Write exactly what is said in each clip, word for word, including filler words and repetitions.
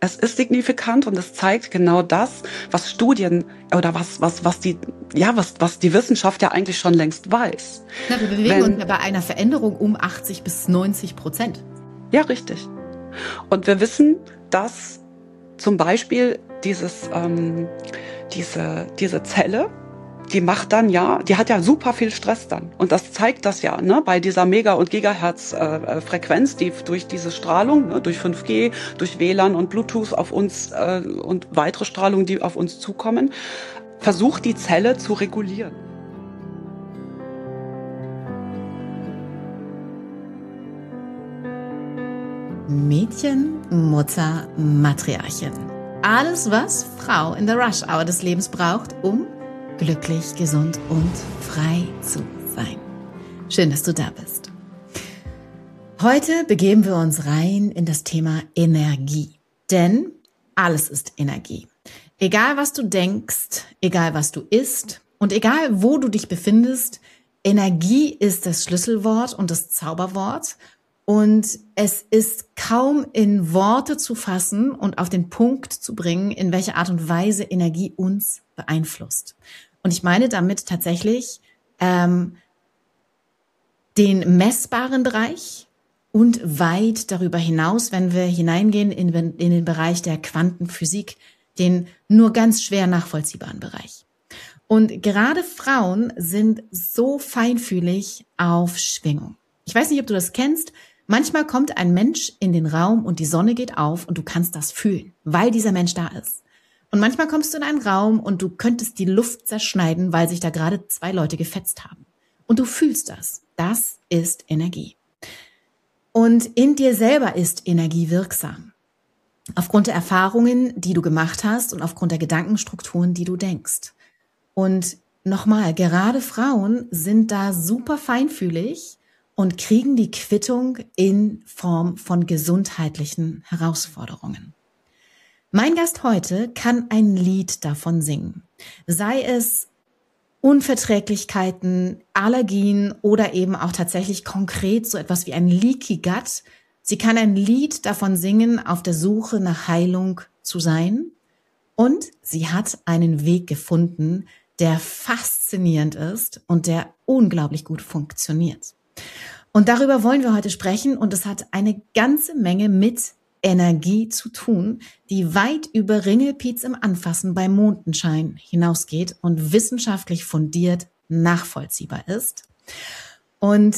Es ist signifikant und es zeigt genau das, was Studien oder was, was, was die, ja, was, was die Wissenschaft ja eigentlich schon längst weiß. Na, wir bewegen Wenn, uns ja bei einer Veränderung um achtzig bis neunzig Prozent. Ja, richtig. Und wir wissen, dass zum Beispiel dieses, ähm, diese, diese Zelle, die macht dann ja, die hat ja super viel Stress dann. Und das zeigt das ja, ne, bei dieser Mega- und Gigahertz-Frequenz, äh, die durch diese Strahlung, ne, durch fünf G, durch W L A N und Bluetooth auf uns äh, und weitere Strahlungen, die auf uns zukommen, versucht die Zelle zu regulieren. Mädchen, Mutter, Matriarchin. Alles, was Frau in der Rush-Hour des Lebens braucht, um glücklich, gesund und frei zu sein. Schön, dass du da bist. Heute begeben wir uns rein in das Thema Energie. Denn alles ist Energie. Egal, was du denkst, egal, was du isst und egal, wo du dich befindest, Energie ist das Schlüsselwort und das Zauberwort. Und es ist kaum in Worte zu fassen und auf den Punkt zu bringen, in welcher Art und Weise Energie uns beeinflusst. Und ich meine damit tatsächlich ähm, den messbaren Bereich und weit darüber hinaus, wenn wir hineingehen in, in den Bereich der Quantenphysik, den nur ganz schwer nachvollziehbaren Bereich. Und gerade Frauen sind so feinfühlig auf Schwingung. Ich weiß nicht, ob du das kennst. Manchmal kommt ein Mensch in den Raum und die Sonne geht auf und du kannst das fühlen, weil dieser Mensch da ist. Und manchmal kommst du in einen Raum und du könntest die Luft zerschneiden, weil sich da gerade zwei Leute gefetzt haben. Und du fühlst das. Das ist Energie. Und in dir selber ist Energie wirksam. Aufgrund der Erfahrungen, die du gemacht hast und aufgrund der Gedankenstrukturen, die du denkst. Und nochmal, gerade Frauen sind da super feinfühlig und kriegen die Quittung in Form von gesundheitlichen Herausforderungen. Mein Gast heute kann ein Lied davon singen, sei es Unverträglichkeiten, Allergien oder eben auch tatsächlich konkret so etwas wie ein Leaky Gut. Sie kann ein Lied davon singen, auf der Suche nach Heilung zu sein. Und sie hat einen Weg gefunden, der faszinierend ist und der unglaublich gut funktioniert. Und darüber wollen wir heute sprechen und es hat eine ganze Menge mit Energie zu tun, die weit über Ringelpiez im Anfassen beim Mondenschein hinausgeht und wissenschaftlich fundiert nachvollziehbar ist. Und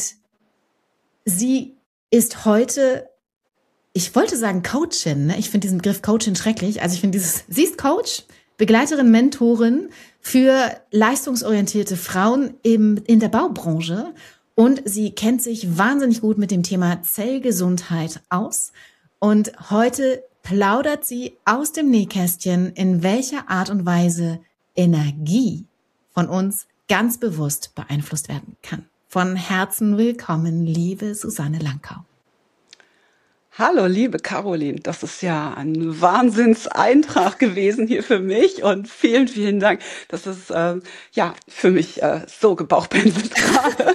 sie ist heute, ich wollte sagen Coachin, ne? Ich finde diesen Begriff Coachin schrecklich. Also ich finde dieses, sie ist Coach, Begleiterin, Mentorin für leistungsorientierte Frauen im, in der Baubranche und sie kennt sich wahnsinnig gut mit dem Thema Zellgesundheit aus. Und heute plaudert sie aus dem Nähkästchen, in welcher Art und Weise Energie von uns ganz bewusst beeinflusst werden kann. Von Herzen willkommen, liebe Susanne Langkau. Hallo, liebe Caroline, das ist ja ein Wahnsinnseintrag gewesen hier für mich und vielen, vielen Dank. Das ist äh, ja für mich äh, so gebauchpinselt gerade.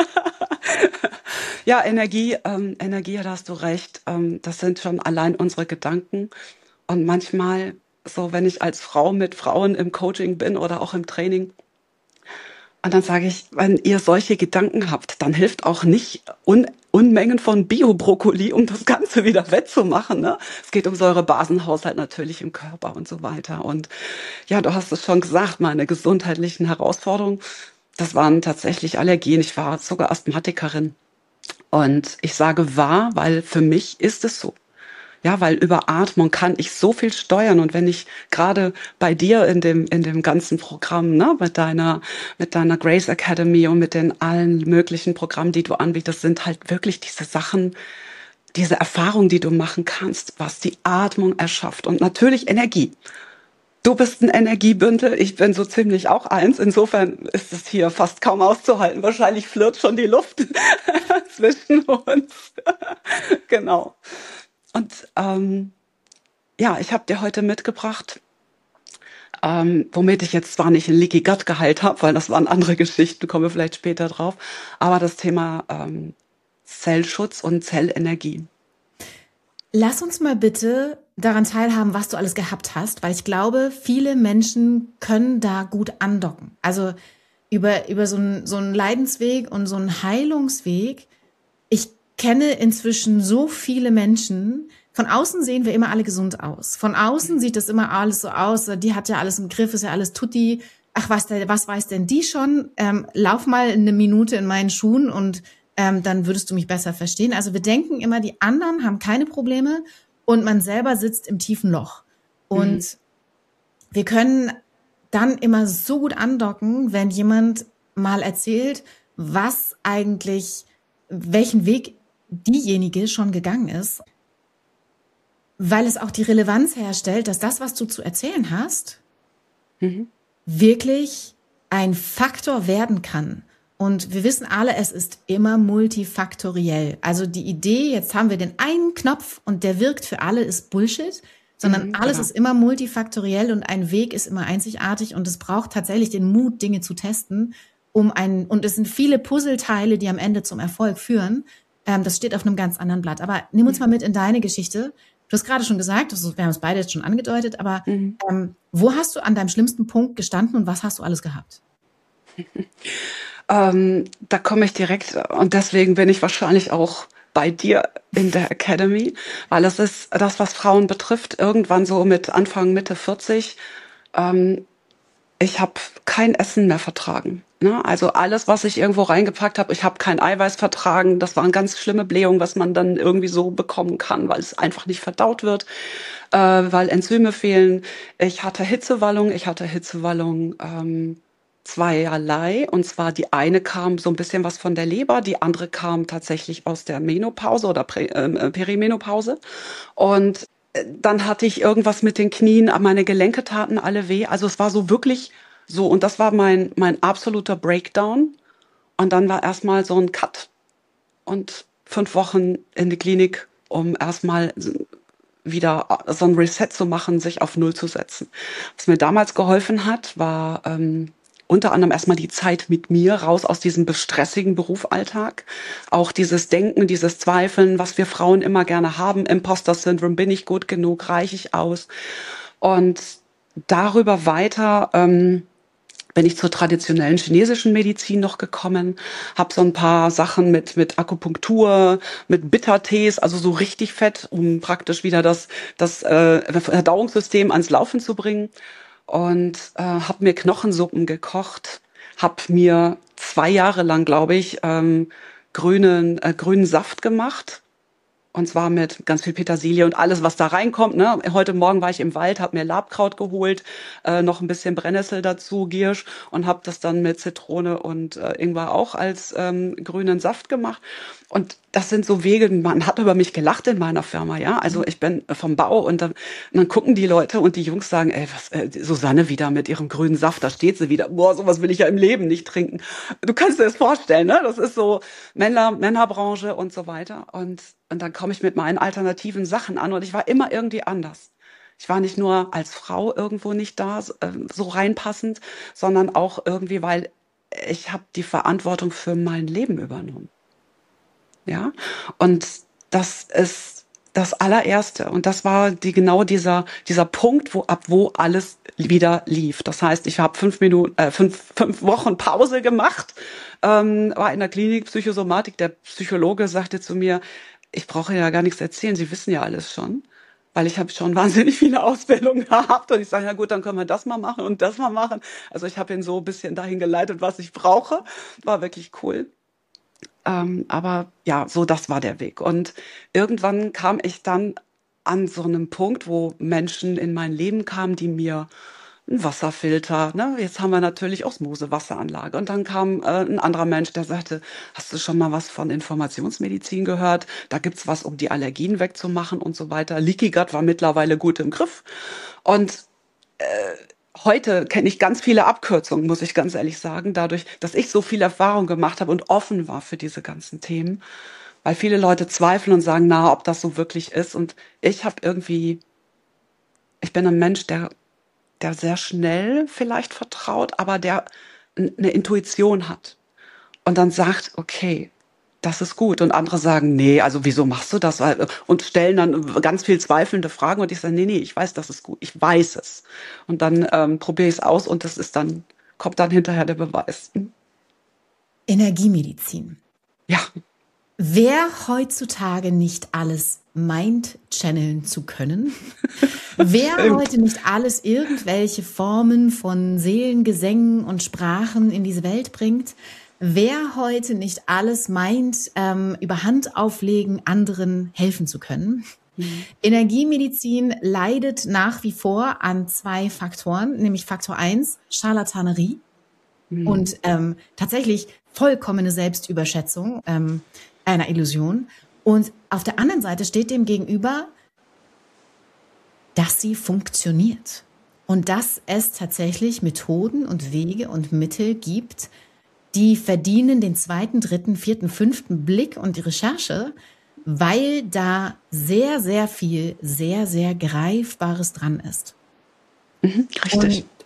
Ja, Energie, ähm, Energie, da hast du recht. Ähm, das sind schon allein unsere Gedanken. Und manchmal, so wenn ich als Frau mit Frauen im Coaching bin oder auch im Training, und dann sage ich, wenn ihr solche Gedanken habt, dann hilft auch nicht Un Unmengen von Bio-Brokkoli, um das Ganze wieder wettzumachen. Ne? Es geht um Säurebasenhaushalt natürlich im Körper und so weiter. Und ja, du hast es schon gesagt, meine gesundheitlichen Herausforderungen, das waren tatsächlich Allergien. Ich war sogar Asthmatikerin. Und ich sage wahr, weil für mich ist es so. Ja, weil über Atmung kann ich so viel steuern. Und wenn ich gerade bei dir in dem, in dem ganzen Programm, ne, mit deiner, mit deiner Grace Academy und mit den allen möglichen Programmen, die du anbietest, sind halt wirklich diese Sachen, diese Erfahrungen, die du machen kannst, was die Atmung erschafft und natürlich Energie. Du bist ein Energiebündel, ich bin so ziemlich auch eins. Insofern ist es hier fast kaum auszuhalten. Wahrscheinlich flirrt schon die Luft zwischen uns. Genau. Und ähm, ja, ich habe dir heute mitgebracht, ähm, womit ich jetzt zwar nicht ein Leaky Gut geheilt habe, weil das waren andere Geschichten, kommen wir vielleicht später drauf, aber das Thema ähm, Zellschutz und Zellenergie. Lass uns mal bitte daran teilhaben, was du alles gehabt hast, weil ich glaube, viele Menschen können da gut andocken. Also über, über so einen, so einen Leidensweg und so einen Heilungsweg. Ich kenne inzwischen so viele Menschen. Von außen sehen wir immer alle gesund aus. Von außen sieht das immer alles so aus. Die hat ja alles im Griff, ist ja alles tutti. Ach, was, was weiß denn die schon? Ähm, lauf mal eine Minute in meinen Schuhen und ähm, dann würdest du mich besser verstehen. Also wir denken immer, die anderen haben keine Probleme und man selber sitzt im tiefen Loch. Und mhm. wir können dann immer so gut andocken, wenn jemand mal erzählt, was eigentlich, welchen Weg diejenige schon gegangen ist, weil es auch die Relevanz herstellt, dass das, was du zu erzählen hast, mhm. wirklich ein Faktor werden kann. Und wir wissen alle, es ist immer multifaktoriell. Also die Idee, jetzt haben wir den einen Knopf und der wirkt für alle, ist Bullshit, sondern mhm, alles genau. ist immer multifaktoriell und ein Weg ist immer einzigartig und es braucht tatsächlich den Mut, Dinge zu testen, um einen, und es sind viele Puzzleteile, die am Ende zum Erfolg führen. Ähm, das steht auf einem ganz anderen Blatt. Aber nimm uns mhm. mal mit in deine Geschichte. Du hast gerade schon gesagt, wir haben es beide jetzt schon angedeutet, aber mhm. ähm, wo hast du an deinem schlimmsten Punkt gestanden und was hast du alles gehabt? ähm, da komme ich direkt, und deswegen bin ich wahrscheinlich auch bei dir in der Academy, weil es ist das, was Frauen betrifft, irgendwann so mit Anfang, Mitte vierzig, ähm, ich habe kein Essen mehr vertragen. Ne? Also alles, was ich irgendwo reingepackt habe, ich habe kein Eiweiß vertragen. Das waren ganz schlimme Blähungen, was man dann irgendwie so bekommen kann, weil es einfach nicht verdaut wird, äh, weil Enzyme fehlen. Ich hatte Hitzewallung, ich hatte Hitzewallung ähm, zweierlei. Und zwar die eine kam so ein bisschen was von der Leber, die andere kam tatsächlich aus der Menopause oder Prä, äh, Perimenopause. Und dann hatte ich irgendwas mit den Knien, meine Gelenke taten alle weh. Also es war so wirklich so, und das war mein, mein absoluter Breakdown. Und dann war erstmal so ein Cut und fünf Wochen in die Klinik, um erstmal wieder so ein Reset zu machen, sich auf Null zu setzen. Was mir damals geholfen hat, war ähm, unter anderem erstmal die Zeit mit mir, raus aus diesem stressigen Berufsalltag. Auch dieses Denken, dieses Zweifeln, was wir Frauen immer gerne haben, Imposter-Syndrom, bin ich gut genug, reiche ich aus? Und darüber weiter ähm, bin ich zur traditionellen chinesischen Medizin noch gekommen, habe so ein paar Sachen mit mit Akupunktur, mit Bittertees, also so richtig fett, um praktisch wieder das das äh, Verdauungssystem ans Laufen zu bringen. Und äh, habe mir Knochensuppen gekocht, habe mir zwei Jahre lang, glaube ich, ähm, grünen äh, grünen Saft gemacht. Und zwar mit ganz viel Petersilie und alles, was da reinkommt. Ne? Heute Morgen war ich im Wald, habe mir Labkraut geholt, äh, noch ein bisschen Brennnessel dazu, Giersch, und habe das dann mit Zitrone und äh, Ingwer auch als ähm, grünen Saft gemacht. Und das sind so Wege, man hat über mich gelacht in meiner Firma, ja. Also ich bin vom Bau und dann, und dann gucken die Leute und die Jungs sagen, ey, was, äh, Susanne wieder mit ihrem grünen Saft, da steht sie wieder. Boah, sowas will ich ja im Leben nicht trinken. Du kannst dir das vorstellen, ne? Das ist so Männer, Männerbranche und so weiter. Und, und dann komme ich mit meinen alternativen Sachen an und ich war immer irgendwie anders. Ich war nicht nur als Frau irgendwo nicht da, äh, so reinpassend, sondern auch irgendwie, weil ich habe die Verantwortung für mein Leben übernommen. Ja, und das ist das allererste. Und das war die, genau dieser, dieser Punkt, wo, ab wo alles wieder lief. Das heißt, ich habe fünf Minuten, äh, fünf, fünf Wochen Pause gemacht, ähm, war in der Klinik Psychosomatik. Der Psychologe sagte zu mir, ich brauche ja gar nichts erzählen, Sie wissen ja alles schon. Weil ich habe schon wahnsinnig viele Ausbildungen gehabt. Und ich sage, ja gut, dann können wir das mal machen und das mal machen. Also ich habe ihn so ein bisschen dahin geleitet, was ich brauche. War wirklich cool. Ähm, aber ja, so das war der Weg. Und irgendwann kam ich dann an so einem Punkt, wo Menschen in mein Leben kamen, die mir einen Wasserfilter, ne? Jetzt haben wir natürlich Osmose-Wasseranlage. Und dann kam äh, ein anderer Mensch, der sagte, hast du schon mal was von Informationsmedizin gehört? Da gibt's was, um die Allergien wegzumachen und so weiter. Leaky Gut war mittlerweile gut im Griff. Und äh, heute kenne ich ganz viele Abkürzungen, muss ich ganz ehrlich sagen, dadurch, dass ich so viel Erfahrung gemacht habe und offen war für diese ganzen Themen. Weil viele Leute zweifeln und sagen, na, ob das so wirklich ist. Und ich habe irgendwie, ich bin ein Mensch, der, der sehr schnell vielleicht vertraut, aber der eine Intuition hat. Und dann sagt, okay, das ist gut. Und andere sagen, nee, also wieso machst du das? Und stellen dann ganz viel zweifelnde Fragen und ich sage, nee, nee, ich weiß, das ist gut. Ich weiß es. Und dann ähm, probiere ich es aus und das ist dann, kommt dann hinterher der Beweis. Energiemedizin. Ja. Wer heutzutage nicht alles meint, channeln zu können, wer heute nicht alles irgendwelche Formen von Seelengesängen und Sprachen in diese Welt bringt, wer heute nicht alles meint, ähm, über Hand auflegen, anderen helfen zu können. Mhm. Energiemedizin leidet nach wie vor an zwei Faktoren, nämlich Faktor eins, Scharlatanerie mhm. und ähm, tatsächlich vollkommene Selbstüberschätzung ähm, einer Illusion. Und auf der anderen Seite steht dem gegenüber, dass sie funktioniert und dass es tatsächlich Methoden und Wege und Mittel gibt, die verdienen den zweiten, dritten, vierten, fünften Blick und die Recherche, weil da sehr, sehr viel, sehr, sehr Greifbares dran ist. Mhm, richtig. Und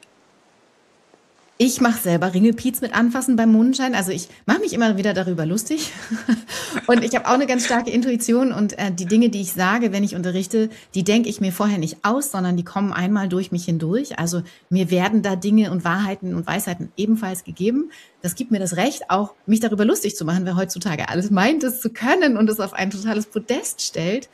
ich mache selber Ringelpiez mit Anfassen beim Mondschein. Also ich mache mich immer wieder darüber lustig. Und ich habe auch eine ganz starke Intuition. Und äh, die Dinge, die ich sage, wenn ich unterrichte, die denke ich mir vorher nicht aus, sondern die kommen einmal durch mich hindurch. Also mir werden da Dinge und Wahrheiten und Weisheiten ebenfalls gegeben. Das gibt mir das Recht, auch mich darüber lustig zu machen, wer heutzutage alles meint, es zu können und es auf ein totales Podest stellt.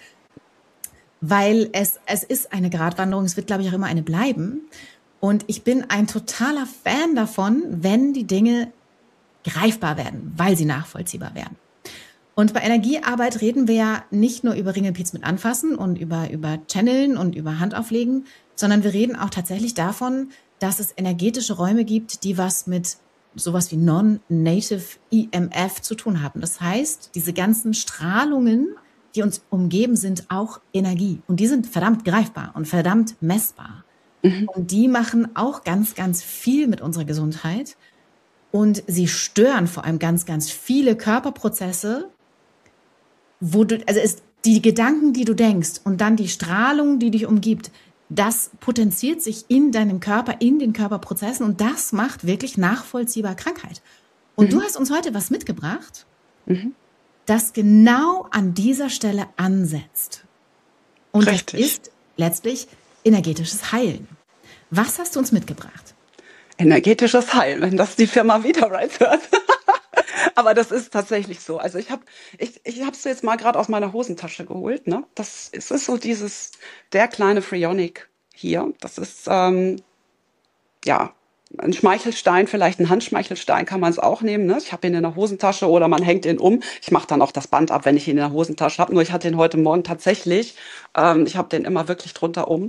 Weil es, es ist eine Gratwanderung. Es wird, glaube ich, auch immer eine bleiben. Und ich bin ein totaler Fan davon, wenn die Dinge greifbar werden, weil sie nachvollziehbar werden. Und bei Energiearbeit reden wir ja nicht nur über Ringelpiez mit Anfassen und über, über Channeln und über Handauflegen, sondern wir reden auch tatsächlich davon, dass es energetische Räume gibt, die was mit sowas wie Non-Native E M F zu tun haben. Das heißt, diese ganzen Strahlungen, die uns umgeben, sind auch Energie. Und die sind verdammt greifbar und verdammt messbar. Und die machen auch ganz, ganz viel mit unserer Gesundheit. Und sie stören vor allem ganz, ganz viele Körperprozesse, wo du, also ist die Gedanken, die du denkst und dann die Strahlung, die dich umgibt, das potenziert sich in deinem Körper, in den Körperprozessen und das macht wirklich nachvollziehbar Krankheit. Und mhm. du hast uns heute was mitgebracht, mhm. das genau an dieser Stelle ansetzt. Und Richtig. Das ist letztlich energetisches Heilen. Was hast du uns mitgebracht? Energetisches Heilen, wenn das die Firma Vitarize hört. Aber das ist tatsächlich so. Also ich habe ich, ich habe es jetzt mal gerade aus meiner Hosentasche geholt. Ne? Das es ist so dieses, der kleine Freonic hier. Das ist, ähm, ja, ein Schmeichelstein, vielleicht ein Handschmeichelstein kann man es auch nehmen. Ne? Ich habe ihn in der Hosentasche oder man hängt ihn um. Ich mache dann auch das Band ab, wenn ich ihn in der Hosentasche habe. Nur ich hatte ihn heute Morgen tatsächlich, ähm, ich habe den immer wirklich drunter um.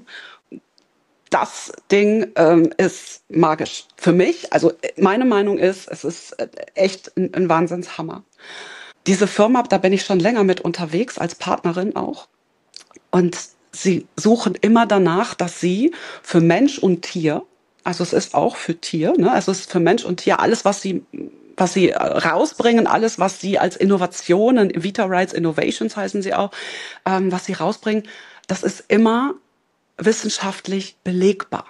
Das Ding ähm, ist magisch für mich. Also meine Meinung ist, es ist echt ein, ein Wahnsinnshammer. Diese Firma, da bin ich schon länger mit unterwegs, als Partnerin auch. Und sie suchen immer danach, dass sie für Mensch und Tier, also es ist auch für Tier, ne? Also es ist für Mensch und Tier, alles, was sie was sie rausbringen, alles, was sie als Innovationen, Vitarize Innovations heißen sie auch, ähm, was sie rausbringen, das ist immer wissenschaftlich belegbar.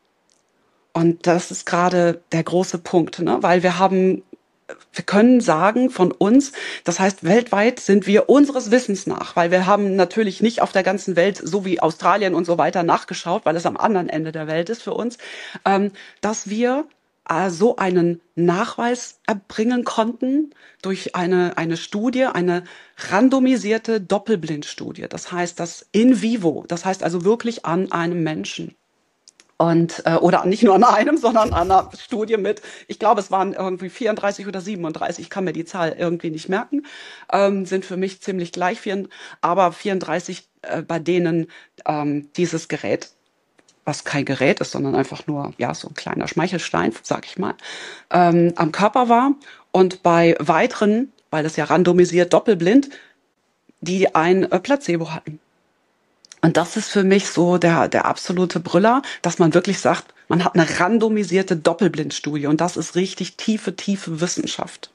Und das ist gerade der große Punkt, ne? Weil wir haben, wir können sagen von uns, das heißt, weltweit sind wir unseres Wissens nach, weil wir haben natürlich nicht auf der ganzen Welt, so wie Australien und so weiter, nachgeschaut, weil es am anderen Ende der Welt ist für uns, ähm, dass wir äh, so einen Nachweis erbringen konnten durch eine, eine Studie, eine randomisierte Doppelblindstudie. Das heißt, das in vivo, das heißt also wirklich an einem Menschen. Und, äh, oder nicht nur an einem, sondern an einer Studie mit, ich glaube, es waren irgendwie vierunddreißig oder siebenunddreißig, ich kann mir die Zahl irgendwie nicht merken, ähm, sind für mich ziemlich gleich, aber vierunddreißig, äh, bei denen ähm, dieses Gerät, was kein Gerät ist, sondern einfach nur ja so ein kleiner Schmeichelstein, sag ich mal, ähm, am Körper war. Und bei weiteren, weil das ja randomisiert doppelblind, die ein äh, Placebo hatten. Und das ist für mich so der, der absolute Brüller, dass man wirklich sagt, man hat eine randomisierte Doppelblindstudie und das ist richtig tiefe, tiefe Wissenschaft.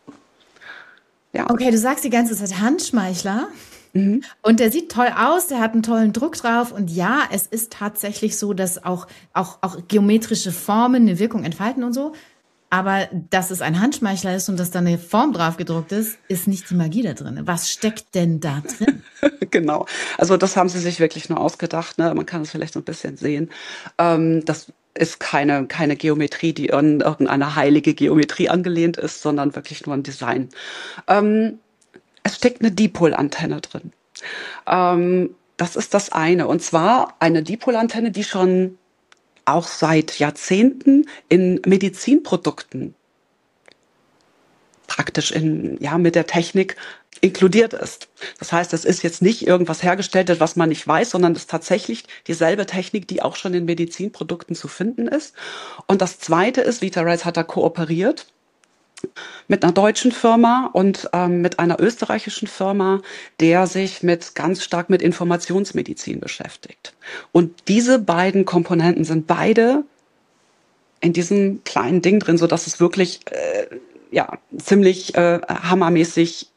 Ja. Okay, du sagst die ganze Zeit Handschmeichler. Mhm. Und der sieht toll aus, der hat einen tollen Druck drauf und ja, es ist tatsächlich so, dass auch, auch, auch geometrische Formen eine Wirkung entfalten und so. Aber dass es ein Handschmeichler ist und dass da eine Form drauf gedruckt ist, ist nicht die Magie da drin. Was steckt denn da drin? Genau. Also das haben sie sich wirklich nur ausgedacht. Ne? Man kann es vielleicht so ein bisschen sehen. Ähm, das ist keine, keine Geometrie, die an irgendeine heilige Geometrie angelehnt ist, sondern wirklich nur ein Design. Ähm, es steckt eine Dipolantenne drin. Ähm, das ist das eine. Und zwar eine Dipolantenne, die schon auch seit Jahrzehnten in Medizinprodukten praktisch in, ja, mit der Technik inkludiert ist. Das heißt, es ist jetzt nicht irgendwas hergestellt, was man nicht weiß, sondern es ist tatsächlich dieselbe Technik, die auch schon in Medizinprodukten zu finden ist. Und das Zweite ist, Vitarise hat da kooperiert mit einer deutschen Firma und ähm, mit einer österreichischen Firma, der sich mit ganz stark mit Informationsmedizin beschäftigt. Und diese beiden Komponenten sind beide in diesem kleinen Ding drin, so dass es wirklich äh, ja ziemlich äh, hammermäßig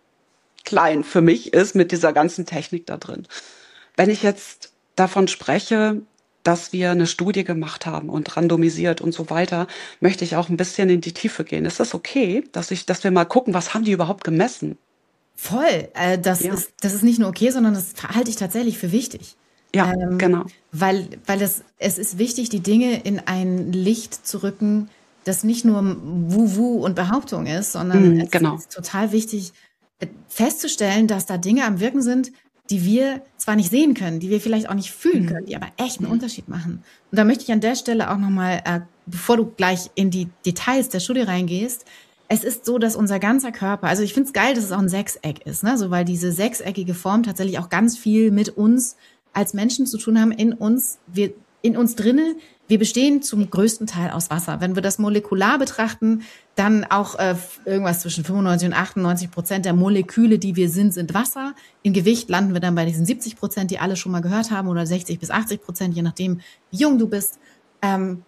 klein für mich ist mit dieser ganzen Technik da drin. Wenn ich jetzt davon spreche, dass wir eine Studie gemacht haben und randomisiert und so weiter, möchte ich auch ein bisschen in die Tiefe gehen. Ist das okay, dass ich, dass wir mal gucken, was haben die überhaupt gemessen? Voll. Äh, das Ja. ist, das ist nicht nur okay, sondern das halte ich tatsächlich für wichtig. Ja, Ähm, genau. Weil, weil das, es ist wichtig, die Dinge in ein Licht zu rücken, das nicht nur Wu-Wu und Behauptung ist, sondern Mhm, es genau. ist total wichtig, äh, festzustellen, dass da Dinge am Wirken sind, die wir zwar nicht sehen können, die wir vielleicht auch nicht fühlen Mhm. können, die aber echt einen Unterschied machen. Und da möchte ich an der Stelle auch nochmal, äh, bevor du gleich in die Details der Studie reingehst, es ist so, dass unser ganzer Körper, also ich finde es geil, dass es auch ein Sechseck ist, ne? So, weil diese sechseckige Form tatsächlich auch ganz viel mit uns als Menschen zu tun haben, in uns, wir, in uns drinne. Wir bestehen zum größten Teil aus Wasser. Wenn wir das molekular betrachten, dann auch äh, irgendwas zwischen fünfundneunzig und achtundneunzig Prozent der Moleküle, die wir sind, sind Wasser. In Gewicht landen wir dann bei diesen siebzig Prozent, die alle schon mal gehört haben, oder sechzig bis achtzig Prozent, je nachdem, wie jung du bist. Ähm,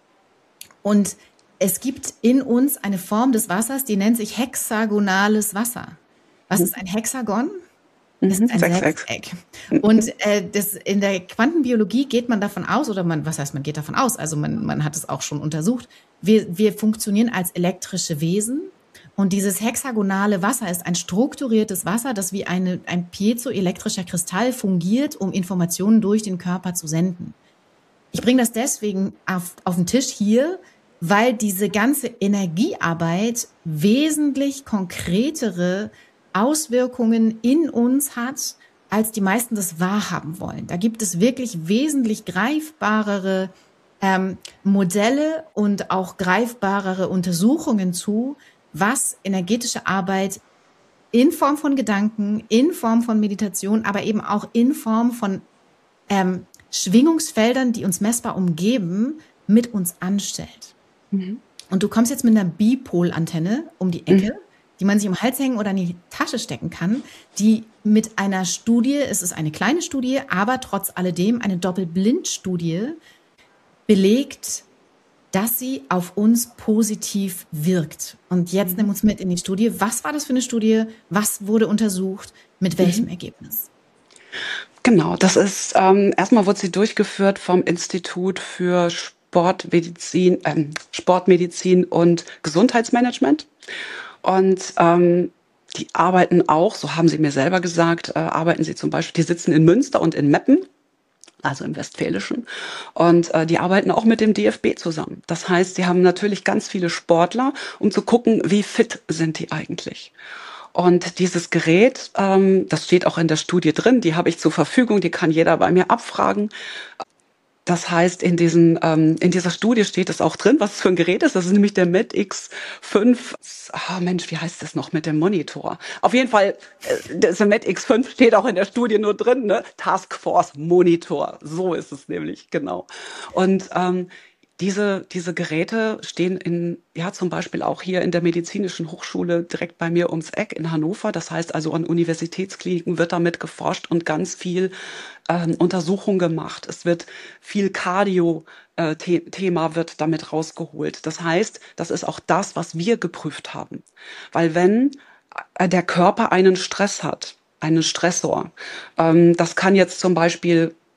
und es gibt in uns eine Form des Wassers, die nennt sich hexagonales Wasser. Was ist ein Hexagon? Das ist ein Sechseck. Sechseck. Und äh, das, in der Quantenbiologie geht man davon aus, oder man, was heißt, man geht davon aus, also man, man hat es auch schon untersucht, wir, wir funktionieren als elektrische Wesen. Und dieses hexagonale Wasser ist ein strukturiertes Wasser, das wie eine, ein piezoelektrischer Kristall fungiert, um Informationen durch den Körper zu senden. Ich bringe das deswegen auf, auf den Tisch hier, weil diese ganze Energiearbeit wesentlich konkretere Auswirkungen in uns hat, als die meisten das wahrhaben wollen. Da gibt es wirklich wesentlich greifbarere ähm, Modelle und auch greifbarere Untersuchungen zu, was energetische Arbeit in Form von Gedanken, in Form von Meditation, aber eben auch in Form von ähm, Schwingungsfeldern, die uns messbar umgeben, mit uns anstellt. Mhm. Und du kommst jetzt mit einer Bipolantenne um die Ecke, Mhm. die man sich um den Hals hängen oder in die Tasche stecken kann, die mit einer Studie, es ist eine kleine Studie, aber trotz alledem eine Doppelblindstudie, belegt, dass sie auf uns positiv wirkt. Und jetzt nimm uns mit in die Studie. Was war das für eine Studie? Was wurde untersucht? Mit welchem Mhm. Ergebnis? Genau, das ist, ähm, erstmal wurde sie durchgeführt vom Institut für Sportmedizin, ähm, Sportmedizin und Gesundheitsmanagement. Und ähm, die arbeiten auch, so haben sie mir selber gesagt, äh, arbeiten sie zum Beispiel, die sitzen in Münster und in Meppen, also im Westfälischen. Und äh, die arbeiten auch mit dem D F B zusammen. Das heißt, sie haben natürlich ganz viele Sportler, um zu gucken, wie fit sind die eigentlich. Und dieses Gerät, ähm, das steht auch in der Studie drin, die habe ich zur Verfügung, die kann jeder bei mir abfragen. Das heißt, in, diesen, ähm, in dieser Studie steht es auch drin, was es für ein Gerät ist. Das ist nämlich der Med X fünf. Ah, Mensch, wie heißt das noch mit dem Monitor? Auf jeden Fall, äh, der Med X fünf steht auch in der Studie nur drin, ne? Taskforce Monitor. So ist es nämlich, genau. Und ähm, diese, diese Geräte stehen in, ja, zum Beispiel auch hier in der Medizinischen Hochschule direkt bei mir ums Eck in Hannover. Das heißt also, an Universitätskliniken wird damit geforscht und ganz viel ähm, Untersuchung gemacht. Es wird viel Cardio-Thema wird damit rausgeholt. Das heißt, das ist auch das, was wir geprüft haben. Weil wenn äh, der Körper einen Stress hat, einen Stressor, ähm, das kann jetzt zum Beispiel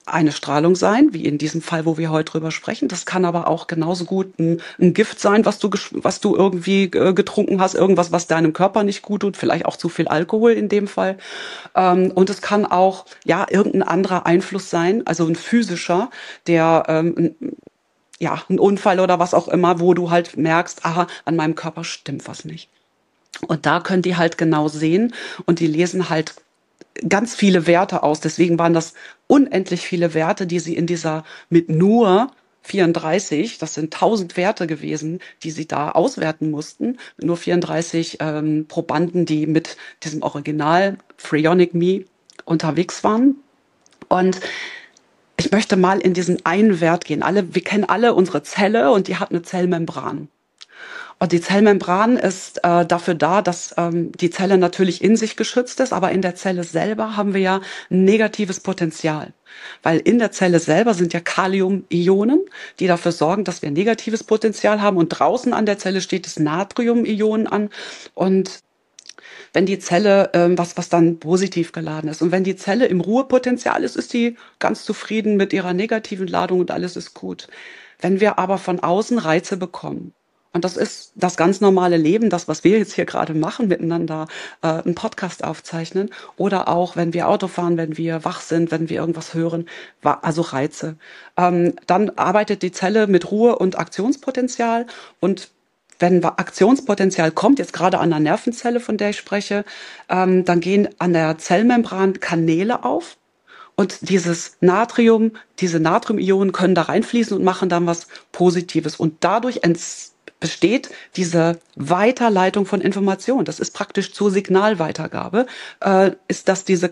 eine Strahlung sein, wie in diesem Fall, wo wir heute drüber sprechen. Das kann aber auch genauso gut ein, ein Gift sein, was du, was du irgendwie äh, getrunken hast, irgendwas, was deinem Körper nicht gut tut, vielleicht auch zu viel Alkohol in dem Fall. Ähm, und es kann auch, ja, irgendein anderer Einfluss sein, also ein physischer, der, ähm, ja, ein Unfall oder was auch immer, wo du halt merkst, aha, an meinem Körper stimmt was nicht. Und da können die halt genau sehen und die lesen halt ganz viele Werte aus. Deswegen waren das unendlich viele Werte, die sie in dieser mit nur vierunddreißig, das sind tausend Werte gewesen, die sie da auswerten mussten. Nur vierunddreißig ähm, Probanden, die mit diesem Original Freonic Me unterwegs waren. Und ich möchte mal in diesen einen Wert gehen. Alle, wir kennen alle unsere Zelle und die hat eine Zellmembran. Und die Zellmembran ist äh, dafür da, dass ähm, die Zelle natürlich in sich geschützt ist, aber in der Zelle selber haben wir ja ein negatives Potenzial. Weil in der Zelle selber sind ja Kalium-Ionen, die dafür sorgen, dass wir ein negatives Potenzial haben. Und draußen an der Zelle steht das Natrium-Ionen an. Und wenn die Zelle, ähm, was, was dann positiv geladen ist. Und wenn die Zelle im Ruhepotenzial ist, ist die ganz zufrieden mit ihrer negativen Ladung und alles ist gut. Wenn wir aber von außen Reize bekommen, und das ist das ganz normale Leben, das, was wir jetzt hier gerade machen, miteinander äh, einen Podcast aufzeichnen. Oder auch, wenn wir Auto fahren, wenn wir wach sind, wenn wir irgendwas hören, also Reize. Ähm, dann arbeitet die Zelle mit Ruhe- und Aktionspotenzial. Und wenn Aktionspotenzial kommt, jetzt gerade an der Nervenzelle, von der ich spreche, ähm, dann gehen an der Zellmembran Kanäle auf. Und dieses Natrium, diese Natriumionen können da reinfließen und machen dann was Positives. Und dadurch besteht diese Weiterleitung von Informationen. Das ist praktisch zur Signalweitergabe, äh, ist das diese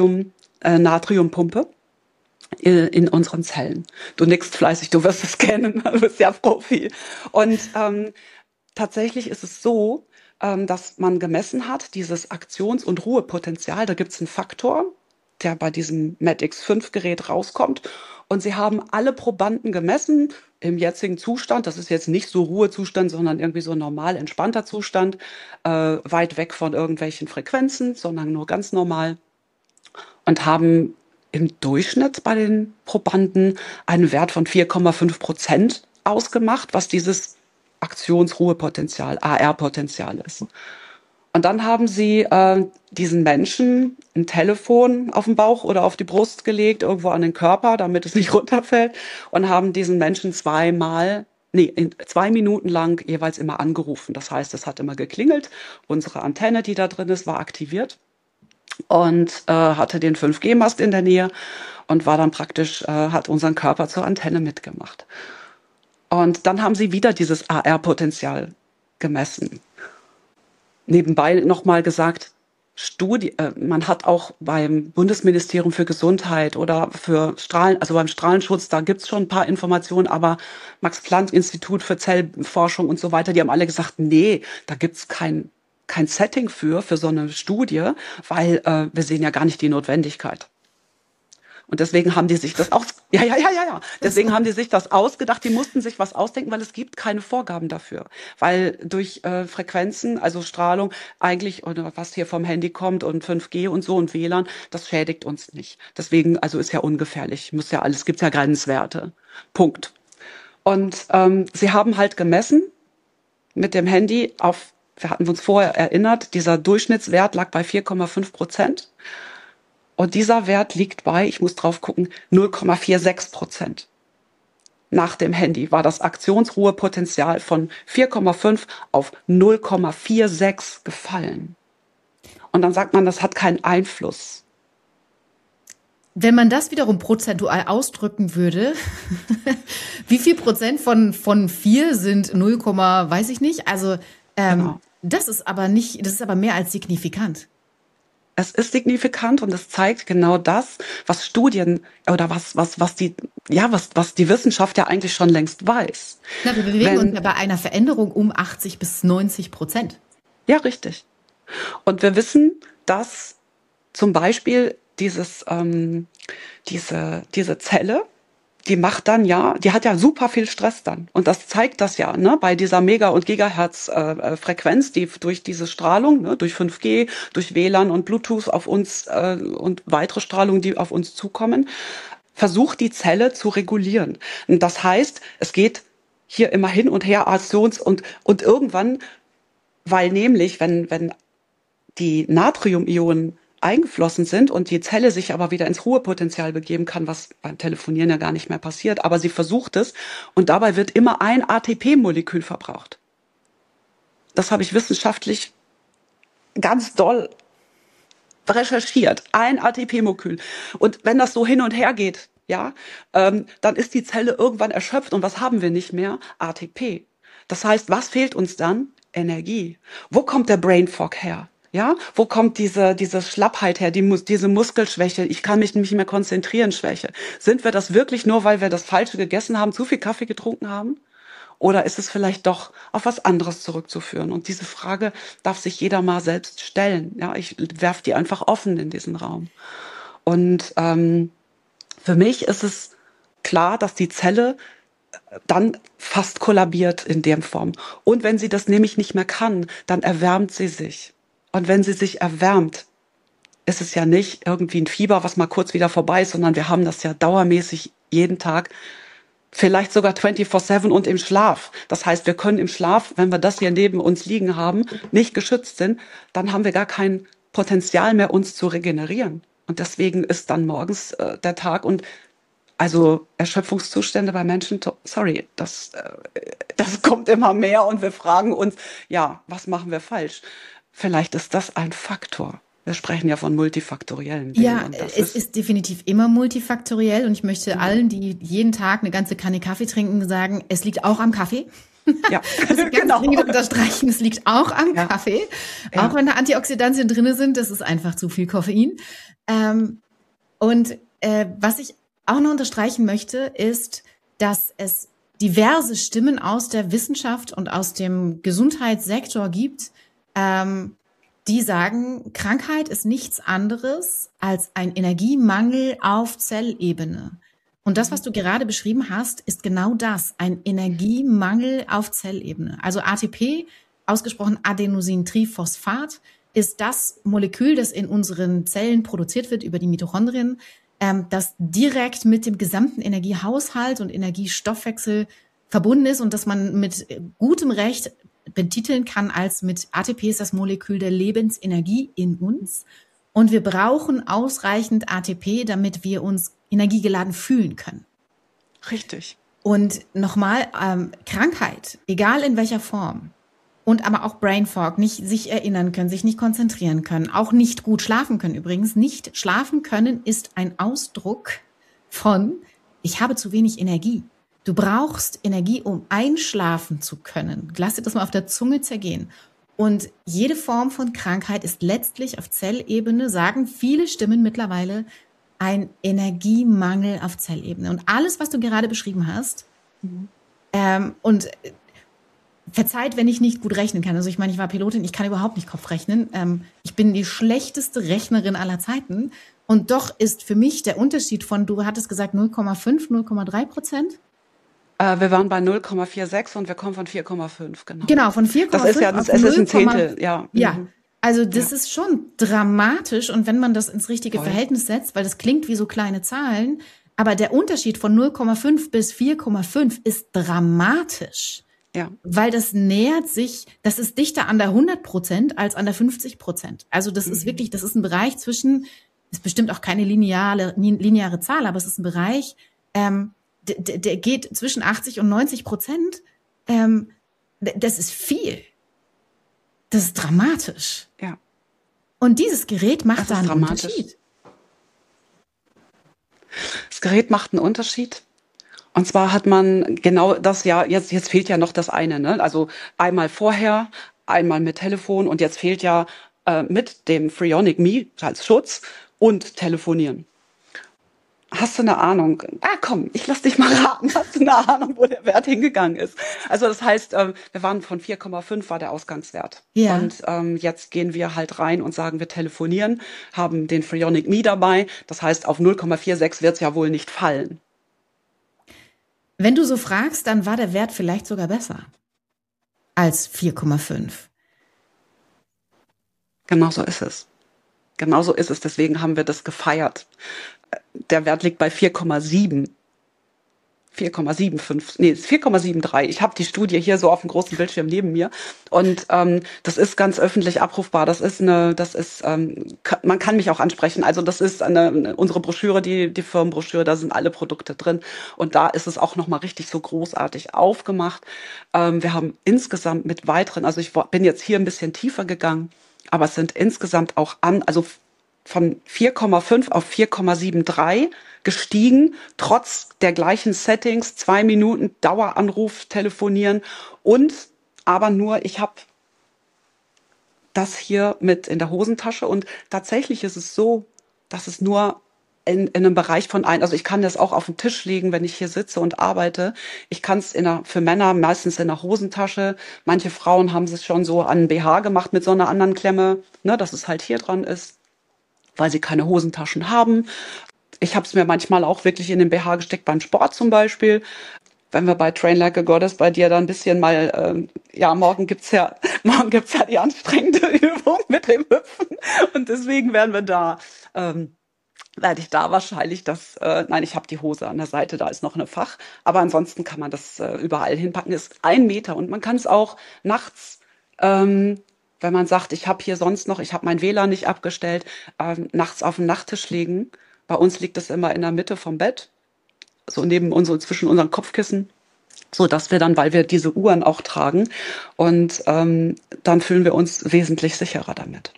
Kalium-Natriumpumpe äh, in unseren Zellen. Du nickst fleißig, du wirst es kennen, du bist ja Profi. Und ähm, tatsächlich ist es so, ähm, dass man gemessen hat, dieses Aktions- und Ruhepotenzial, da gibt es einen Faktor, der bei diesem Med X fünf Gerät rauskommt. Und sie haben alle Probanden gemessen im jetzigen Zustand. Das ist jetzt nicht so Ruhezustand, sondern irgendwie so ein normal entspannter Zustand, äh, weit weg von irgendwelchen Frequenzen, sondern nur ganz normal. Und haben im Durchschnitt bei den Probanden einen Wert von vier Komma fünf Prozent ausgemacht, was dieses Aktionsruhepotenzial, A R-Potenzial ist. Und dann haben sie äh, diesen Menschen ein Telefon auf den Bauch oder auf die Brust gelegt, irgendwo an den Körper, damit es nicht runterfällt, und haben diesen Menschen zweimal, nee, in, zwei Minuten lang jeweils immer angerufen. Das heißt, es hat immer geklingelt, unsere Antenne, die da drin ist, war aktiviert und äh, hatte den fünf G Mast in der Nähe und war dann praktisch, äh, hat unseren Körper zur Antenne mitgemacht. Und dann haben sie wieder dieses A R-Potenzial gemessen. Nebenbei nochmal gesagt, Studie, äh, man hat auch beim Bundesministerium für Gesundheit oder für Strahlen, also beim Strahlenschutz, da gibt's schon ein paar Informationen, aber Max-Planck-Institut für Zellforschung und so weiter, die haben alle gesagt, nee, da gibt's kein, kein Setting für, für so eine Studie, weil äh, wir sehen ja gar nicht die Notwendigkeit. Und deswegen haben die sich das aus, ja, ja, ja, ja, ja. Deswegen haben die sich das ausgedacht. Die mussten sich was ausdenken, weil es gibt keine Vorgaben dafür. Weil durch äh, Frequenzen, also Strahlung eigentlich, oder was hier vom Handy kommt und fünf G und so und W L A N, das schädigt uns nicht. Deswegen, also ist ja ungefährlich. Muss ja alles, gibt's ja Grenzwerte. Punkt. Und ähm, sie haben halt gemessen mit dem Handy auf, wir hatten uns vorher erinnert, dieser Durchschnittswert lag bei vier Komma fünf Prozent. Und dieser Wert liegt bei, ich muss drauf gucken, null Komma sechsundvierzig Prozent. Nach dem Handy war das Aktionsruhepotenzial von vier Komma fünf auf null Komma sechsundvierzig gefallen. Und dann sagt man, das hat keinen Einfluss. Wenn man das wiederum prozentual ausdrücken würde, wie viel Prozent von, von vier sind null, weiß ich nicht. Also ähm, genau. das ist aber nicht, das ist aber mehr als signifikant. Es ist signifikant und es zeigt genau das, was Studien oder was, was, was die, ja, was, was die Wissenschaft ja eigentlich schon längst weiß. Na, wir bewegen Wenn, uns ja bei einer Veränderung um achtzig bis neunzig Prozent. Ja, richtig. Und wir wissen, dass zum Beispiel dieses, ähm, diese, diese Zelle, die macht dann ja, die hat ja super viel Stress dann. Und das zeigt das ja, ne, bei dieser Mega- und Gigahertz-Frequenz, äh, die durch diese Strahlung, ne, durch fünf G, durch W L A N und Bluetooth auf uns äh, und weitere Strahlungen, die auf uns zukommen, versucht die Zelle zu regulieren. Und das heißt, es geht hier immer hin und her, Aktions- und, und irgendwann, weil nämlich, wenn, wenn die Natriumionen eingeflossen sind und die Zelle sich aber wieder ins Ruhepotenzial begeben kann, was beim Telefonieren ja gar nicht mehr passiert, aber sie versucht es und dabei wird immer ein A T P-Molekül verbraucht. Das habe ich wissenschaftlich ganz doll recherchiert. Ein A T P-Molekül. Und wenn das so hin und her geht, ja, ähm, dann ist die Zelle irgendwann erschöpft und was haben wir nicht mehr? A T P. Das heißt, was fehlt uns dann? Energie. Wo kommt der Brain Fog her? Ja, wo kommt diese, diese Schlappheit her, die, diese Muskelschwäche, ich kann mich nicht mehr konzentrieren, Schwäche? Sind wir das wirklich nur, weil wir das Falsche gegessen haben, zu viel Kaffee getrunken haben? Oder ist es vielleicht doch auf was anderes zurückzuführen? Und diese Frage darf sich jeder mal selbst stellen. Ja, ich werfe die einfach offen in diesen Raum. Und ähm, für mich ist es klar, dass die Zelle dann fast kollabiert in der Form. Und wenn sie das nämlich nicht mehr kann, dann erwärmt sie sich. Und wenn sie sich erwärmt, ist es ja nicht irgendwie ein Fieber, was mal kurz wieder vorbei ist, sondern wir haben das ja dauermäßig jeden Tag, vielleicht sogar vierundzwanzig sieben und im Schlaf. Das heißt, wir können im Schlaf, wenn wir das hier neben uns liegen haben, nicht geschützt sind, dann haben wir gar kein Potenzial mehr, uns zu regenerieren. Und deswegen ist dann morgens äh, der Tag und also Erschöpfungszustände bei Menschen, sorry, das, äh, das kommt immer mehr und wir fragen uns, ja, was machen wir falsch? Vielleicht ist das ein Faktor. Wir sprechen ja von multifaktoriellen Dingen. Ja, und das es ist, ist definitiv immer multifaktoriell und ich möchte allen, die jeden Tag eine ganze Kanne Kaffee trinken, sagen, es liegt auch am Kaffee. ja, Das ist ganz genau. dringend unterstreichen, es liegt auch am Ja. Kaffee. Ja. Auch wenn da Antioxidantien drin sind, das ist einfach zu viel Koffein. Ähm, und äh, was ich auch noch unterstreichen möchte, ist, dass es diverse Stimmen aus der Wissenschaft und aus dem Gesundheitssektor gibt, ähm, die sagen, Krankheit ist nichts anderes als ein Energiemangel auf Zellebene. Und das, was du gerade beschrieben hast, ist genau das, ein Energiemangel auf Zellebene. Also A T P, ausgesprochen Adenosintriphosphat, ist das Molekül, das in unseren Zellen produziert wird über die Mitochondrien, ähm, das direkt mit dem gesamten Energiehaushalt und Energiestoffwechsel verbunden ist und das man mit gutem Recht betiteln kann als mit A T P ist das Molekül der Lebensenergie in uns. Und wir brauchen ausreichend A T P, damit wir uns energiegeladen fühlen können. Richtig. Und nochmal, ähm, Krankheit, egal in welcher Form, und aber auch Brain Fog, nicht sich erinnern können, sich nicht konzentrieren können, auch nicht gut schlafen können übrigens. Nicht schlafen können ist ein Ausdruck von, ich habe zu wenig Energie. Du brauchst Energie, um einschlafen zu können. Lass dir das mal auf der Zunge zergehen. Und jede Form von Krankheit ist letztlich auf Zellebene, sagen viele Stimmen mittlerweile, ein Energiemangel auf Zellebene. Und alles, was du gerade beschrieben hast, mhm. ähm, und verzeiht, wenn ich nicht gut rechnen kann. Also ich meine, ich war Pilotin, ich kann überhaupt nicht Kopf rechnen. Ähm, ich bin die schlechteste Rechnerin aller Zeiten. Und doch ist für mich der Unterschied von, du hattest gesagt null Komma fünf, null Komma drei Prozent. Äh, wir waren bei null Komma sechsundvierzig und wir kommen von vier Komma fünf, genau. Genau, von vier Komma fünf. Das ist ja, das, es ist ein Zehntel, ja. Ja, Mhm. also das Ja. ist schon dramatisch. Und wenn man das ins richtige Voll. Verhältnis setzt, weil das klingt wie so kleine Zahlen, aber der Unterschied von null Komma fünf bis vier Komma fünf ist dramatisch. Ja. Weil das nähert sich, das ist dichter an der hundert Prozent als an der fünfzig Prozent. Also das Mhm. ist wirklich, das ist ein Bereich zwischen, ist bestimmt auch keine lineare, lineare Zahl, aber es ist ein Bereich, ähm, der, der geht zwischen achtzig und neunzig Prozent. Ähm, das ist viel. Das ist dramatisch. Ja. Und dieses Gerät macht Das da ist einen dramatisch. Unterschied. Das Gerät macht einen Unterschied. Und zwar hat man genau das ja, jetzt, jetzt fehlt ja noch das eine, ne? Also einmal vorher, einmal mit Telefon und jetzt fehlt ja äh, mit dem Freonic Me als Schutz und Telefonieren. Hast du eine Ahnung? Ah, komm, ich lass dich mal raten. Hast du eine Ahnung, wo der Wert hingegangen ist? Also das heißt, ähm, wir waren von vier Komma fünf war der Ausgangswert. Ja. Und ähm, jetzt gehen wir halt rein und sagen, wir telefonieren, haben den Freonic Me dabei. Das heißt, auf null Komma sechsundvierzig wird es ja wohl nicht fallen. Wenn du so fragst, dann war der Wert vielleicht sogar besser als vier Komma fünf. Genau so ist es. Genau so ist es. Deswegen haben wir das gefeiert. der Wert liegt bei vier Komma sieben. vier Komma fünfundsiebzig, nee, vier Komma dreiundsiebzig. Ich habe die Studie hier so auf dem großen Bildschirm neben mir und ähm, das ist ganz öffentlich abrufbar. Das ist eine, das ist, ähm, man kann mich auch ansprechen. Also das ist eine, unsere Broschüre, die die Firmenbroschüre, da sind alle Produkte drin und da ist es auch noch mal richtig so großartig aufgemacht. Ähm, wir haben insgesamt mit weiteren, also ich bin jetzt hier ein bisschen tiefer gegangen, aber es sind insgesamt auch an, also von vier Komma fünf auf vier Komma dreiundsiebzig gestiegen, trotz der gleichen Settings, zwei Minuten Daueranruf, telefonieren und aber nur, ich habe das hier mit in der Hosentasche und tatsächlich ist es so, dass es nur in, in einem Bereich von ein, also ich kann das auch auf den Tisch legen, wenn ich hier sitze und arbeite. Ich kann es in der, für Männer meistens in der Hosentasche. Manche Frauen haben es schon so an den B H gemacht mit so einer anderen Klemme, ne, dass es halt hier dran ist, weil sie keine Hosentaschen haben. Ich habe es mir manchmal auch wirklich in den B H gesteckt, beim Sport zum Beispiel. Wenn wir bei Train Like a Goddess bei dir da ein bisschen mal, ähm, ja, morgen gibt's ja, morgen gibt's ja die anstrengende Übung mit dem Hüpfen. Und deswegen werden wir da, ähm, werde ich da wahrscheinlich das, äh, nein, ich habe die Hose an der Seite, da ist noch eine Fach. Aber ansonsten kann man das äh, überall hinpacken. Ist ein Meter und man kann es auch nachts, ähm, wenn man sagt, ich habe hier sonst noch, ich habe mein W L A N nicht abgestellt, ähm, nachts auf den Nachttisch legen. Bei uns liegt es immer in der Mitte vom Bett, so neben uns, so zwischen unseren Kopfkissen, so dass wir dann, weil wir diese Uhren auch tragen, und ähm, dann fühlen wir uns wesentlich sicherer damit.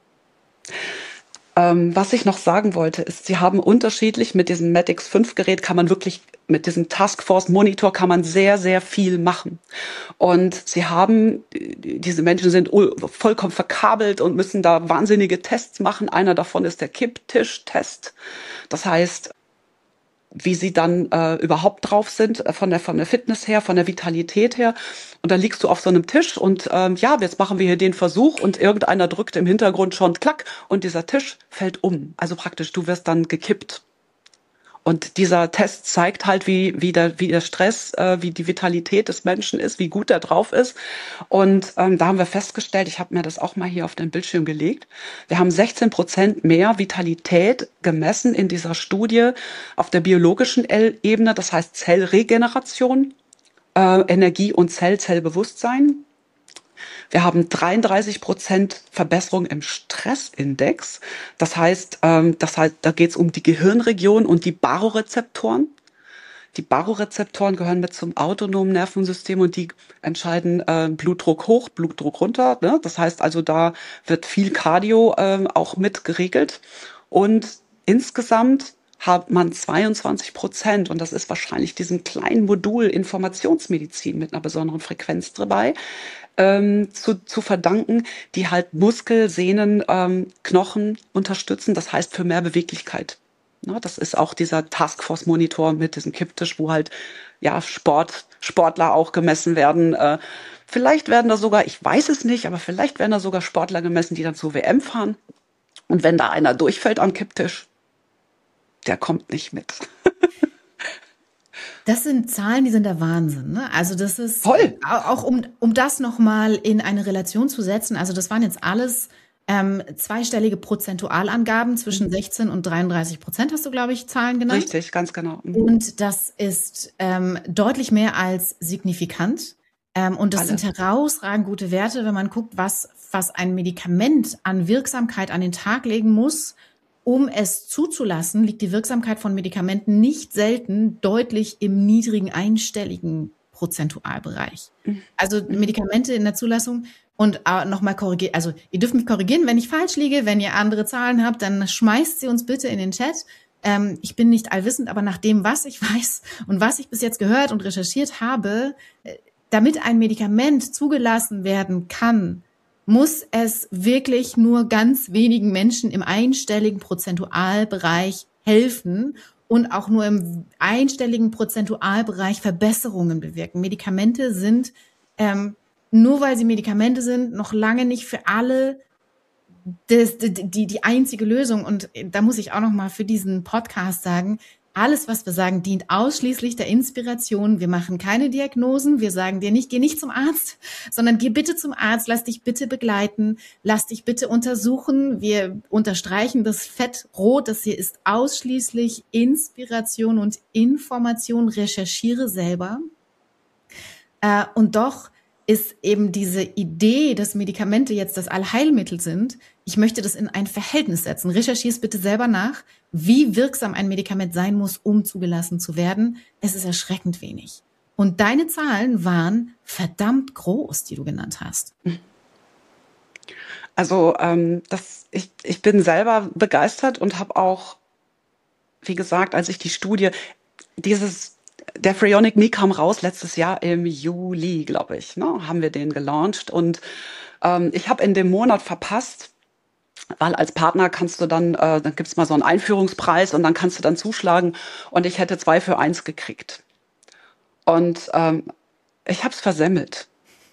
Ähm, was ich noch sagen wollte, ist, sie haben unterschiedlich mit diesem Medix fünf Gerät kann man wirklich, mit diesem Taskforce Monitor kann man sehr, sehr viel machen. Und sie haben, diese Menschen sind vollkommen verkabelt und müssen da wahnsinnige Tests machen. Einer davon ist der Kipptisch-Test. Das heißt, wie sie dann äh, überhaupt drauf sind, äh, von der von der Fitness her, von der Vitalität her. Und dann liegst du auf so einem Tisch und ähm, ja, jetzt machen wir hier den Versuch und irgendeiner drückt im Hintergrund schon klack und dieser Tisch fällt um. Also praktisch, du wirst dann gekippt. Und dieser Test zeigt halt, wie, wie, der, wie der Stress, äh, wie die Vitalität des Menschen ist, wie gut er drauf ist. Und ähm, da haben wir festgestellt, ich habe mir das auch mal hier auf den Bildschirm gelegt, wir haben sechzehn Prozent mehr Vitalität gemessen in dieser Studie auf der biologischen Ebene, das heißt Zellregeneration, äh, Energie und Zell, Zellbewusstsein. Wir haben dreiunddreißig Prozent Verbesserung im Stressindex. Das heißt, ähm, das heißt, da geht es um die Gehirnregion und die Barorezeptoren. Die Barorezeptoren gehören mit zum autonomen Nervensystem und die entscheiden äh, Blutdruck hoch, Blutdruck runter. Ne? Das heißt also, da wird viel Cardio äh, auch mit geregelt. Und insgesamt hat man zweiundzwanzig Prozent, und das ist wahrscheinlich diesem kleinen Modul Informationsmedizin mit einer besonderen Frequenz dabei, ähm, zu, zu verdanken, die halt Muskel, Sehnen, ähm, Knochen unterstützen, das heißt für mehr Beweglichkeit. Ja, das ist auch dieser Taskforce-Monitor mit diesem Kipptisch, wo halt ja Sport, Sportler auch gemessen werden. Äh, vielleicht werden da sogar, ich weiß es nicht, aber vielleicht werden da sogar Sportler gemessen, die dann zur W M fahren. Und wenn da einer durchfällt am Kipptisch, der kommt nicht mit. Das sind Zahlen, die sind der Wahnsinn. Ne? Also das ist Voll. Auch um, um das nochmal in eine Relation zu setzen. Also das waren jetzt alles ähm, zweistellige Prozentualangaben zwischen sechzehn und dreiunddreißig Prozent, hast du, glaube ich, Zahlen genannt. Richtig, ganz genau. Mhm. Und das ist ähm, deutlich mehr als signifikant. Ähm, und das Alle. sind herausragend gute Werte, wenn man guckt, was, was ein Medikament an Wirksamkeit an den Tag legen muss. Um es zuzulassen, liegt die Wirksamkeit von Medikamenten nicht selten deutlich im niedrigen einstelligen Prozentualbereich. Also Medikamente in der Zulassung und äh, nochmal korrigieren, also ihr dürft mich korrigieren, wenn ich falsch liege, wenn ihr andere Zahlen habt, dann schmeißt sie uns bitte in den Chat. Ähm, ich bin nicht allwissend, aber nach dem, was ich weiß und was ich bis jetzt gehört und recherchiert habe, äh, damit ein Medikament zugelassen werden kann, muss es wirklich nur ganz wenigen Menschen im einstelligen Prozentualbereich helfen und auch nur im einstelligen Prozentualbereich Verbesserungen bewirken. Medikamente sind, ähm, nur weil sie Medikamente sind, noch lange nicht für alle das, die, die einzige Lösung. Und da muss ich auch noch mal für diesen Podcast sagen, alles, was wir sagen, dient ausschließlich der Inspiration. Wir machen keine Diagnosen. Wir sagen dir nicht, geh nicht zum Arzt, sondern geh bitte zum Arzt. Lass dich bitte begleiten. Lass dich bitte untersuchen. Wir unterstreichen das fett rot. Das hier ist ausschließlich Inspiration und Information. Recherchiere selber. Äh, und doch ist eben diese Idee, dass Medikamente jetzt das Allheilmittel sind. Ich möchte das in ein Verhältnis setzen. Recherchiere es bitte selber nach, wie wirksam ein Medikament sein muss, um zugelassen zu werden. Es ist erschreckend wenig. Und deine Zahlen waren verdammt groß, die du genannt hast. Also ähm, das, ich, ich bin selber begeistert und habe auch, wie gesagt, als ich die Studie, dieses der Phreonic Me kam raus letztes Jahr im Juli, glaube ich, ne, haben wir den gelauncht. Und ähm, ich habe in dem Monat verpasst, weil als Partner kannst du dann, äh, dann gibt's mal so einen Einführungspreis und dann kannst du dann zuschlagen. Und ich hätte zwei für eins gekriegt. Und ähm, ich habe es versemmelt.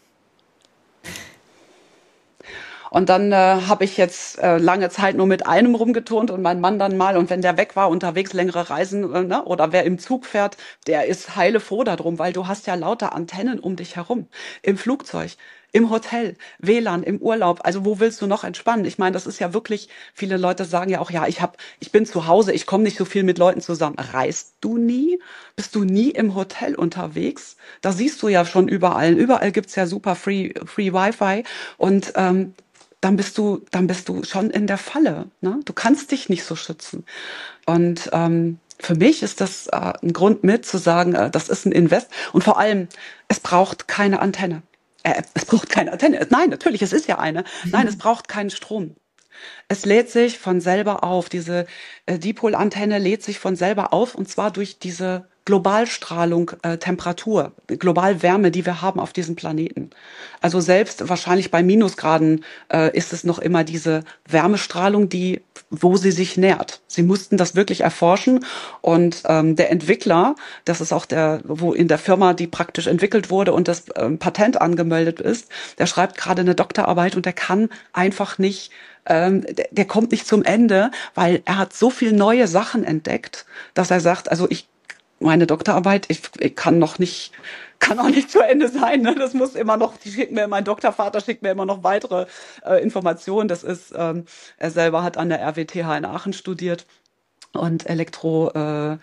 Und dann äh, habe ich jetzt äh, lange Zeit nur mit einem rumgeturnt und mein Mann dann mal. Und wenn der weg war, unterwegs längere Reisen, äh, ne, oder wer im Zug fährt, der ist heilefroh darum, weil du hast ja lauter Antennen um dich herum. Im Flugzeug, im Hotel, W L A N, im Urlaub. Also wo willst du noch entspannen? Ich meine, das ist ja wirklich, viele Leute sagen ja auch, ja, ich hab, ich bin zu Hause, ich komme nicht so viel mit Leuten zusammen. Reist du nie? Bist du nie im Hotel unterwegs? Da siehst du ja schon überall. Überall gibt's ja super Free, Free Wi-Fi. Und ähm, dann bist du, dann bist du schon in der Falle. Ne? Du kannst dich nicht so schützen. Und ähm, für mich ist das äh, ein Grund mit zu sagen, äh, das ist ein Invest. Und vor allem, es braucht keine Antenne. Äh, es braucht keine Antenne. Nein, natürlich, es ist ja eine. Nein, es braucht keinen Strom. Es lädt sich von selber auf. Diese äh, Dipolantenne lädt sich von selber auf, und zwar durch diese Globalstrahlung, äh, Temperatur, Globalwärme, die wir haben auf diesem Planeten. Also selbst wahrscheinlich bei Minusgraden äh, ist es noch immer diese Wärmestrahlung, die, wo sie sich nährt. Sie mussten das wirklich erforschen, und ähm, der Entwickler, das ist auch der, wo in der Firma, die praktisch entwickelt wurde und das ähm, Patent angemeldet ist, der schreibt gerade eine Doktorarbeit und der kann einfach nicht Ähm, der, der kommt nicht zum Ende, weil er hat so viel neue Sachen entdeckt, dass er sagt, also ich, meine Doktorarbeit, ich, ich kann noch nicht, kann auch nicht zu Ende sein. Ne? Das muss immer noch, die schicken mir, mein Doktorvater schickt mir immer noch weitere äh, Informationen. Das ist, ähm, er selber hat an der R W T H in Aachen studiert und Elektro, äh,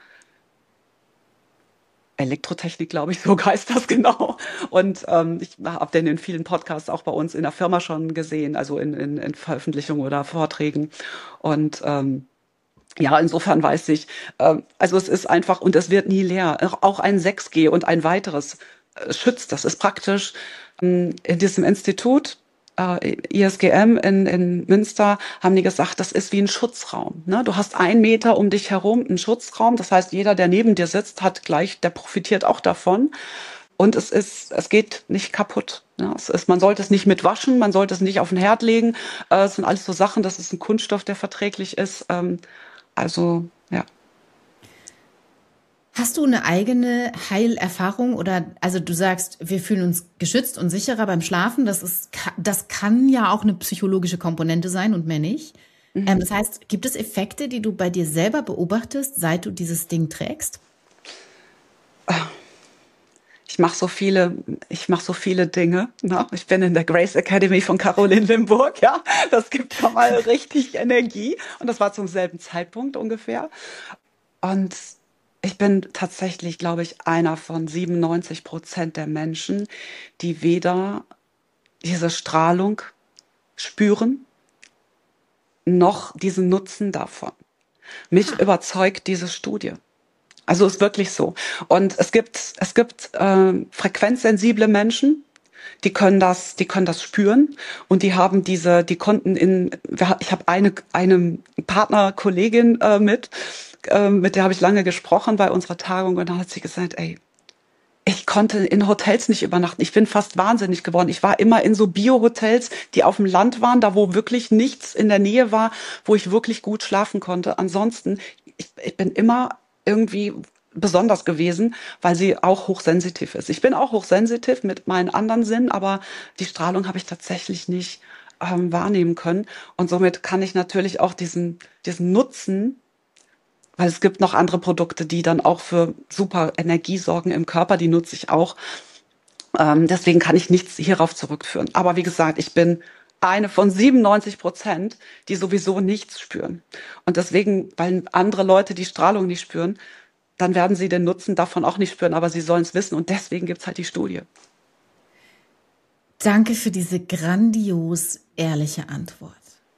Elektrotechnik, glaube ich, so heißt das genau. Und ähm, ich habe den in vielen Podcasts auch bei uns in der Firma schon gesehen, also in, in, in Veröffentlichungen oder Vorträgen. Und ähm, ja, insofern weiß ich, ähm, also es ist einfach, und es wird nie leer. Auch ein sechs G und ein weiteres äh, schützt. Das ist praktisch ähm, in diesem Institut, äh, I S G M in, in Münster, haben die gesagt, das ist wie ein Schutzraum. Ne? Du hast einen Meter um dich herum, einen Schutzraum. Das heißt, jeder, der neben dir sitzt, hat gleich, der profitiert auch davon. Und es ist, es geht nicht kaputt. Ne? Es ist, man sollte es nicht mit waschen, man sollte es nicht auf den Herd legen. Äh, es sind alles so Sachen, das ist ein Kunststoff, der verträglich ist. Ähm, also, ja. Hast du eine eigene Heilerfahrung, oder, also du sagst, wir fühlen uns geschützt und sicherer beim Schlafen. Das ist, das kann ja auch eine psychologische Komponente sein und mehr nicht. Mhm. Ähm, das heißt, gibt es Effekte, die du bei dir selber beobachtest, seit du dieses Ding trägst? Ich mache so viele, ich mache so viele Dinge. Ne? Ich bin in der Grace Academy von Caroline Limburg, ja. Das gibt schon mal richtig Energie. Und das war zum selben Zeitpunkt ungefähr. Und ich bin tatsächlich, glaube ich, einer von siebenundneunzig Prozent der Menschen, die weder diese Strahlung spüren, noch diesen Nutzen davon. Mich Ah. überzeugt diese Studie. Also ist wirklich so. Und es gibt, es gibt äh, frequenzsensible Menschen, die können das, die können das spüren, und die haben diese, die konnten in, ich habe eine, eine Partnerkollegin äh, mit, äh, mit der habe ich lange gesprochen bei unserer Tagung, und dann hat sie gesagt, ey, ich konnte in Hotels nicht übernachten. Ich bin fast wahnsinnig geworden. Ich war immer in so Bio-Hotels, die auf dem Land waren, da wo wirklich nichts in der Nähe war, wo ich wirklich gut schlafen konnte. Ansonsten, ich, ich bin immer irgendwie besonders gewesen, weil sie auch hochsensitiv ist. Ich bin auch hochsensitiv mit meinen anderen Sinnen, aber die Strahlung habe ich tatsächlich nicht ähm, wahrnehmen können. Und somit kann ich natürlich auch diesen, diesen Nutzen Weil es gibt noch andere Produkte, die dann auch für super Energie sorgen im Körper, die nutze ich auch. Ähm, deswegen kann ich nichts hierauf zurückführen. Aber wie gesagt, ich bin eine von siebenundneunzig Prozent, die sowieso nichts spüren. Und deswegen, weil andere Leute die Strahlung nicht spüren, dann werden sie den Nutzen davon auch nicht spüren, aber sie sollen es wissen. Und deswegen gibt's halt die Studie. Danke für diese grandios ehrliche Antwort.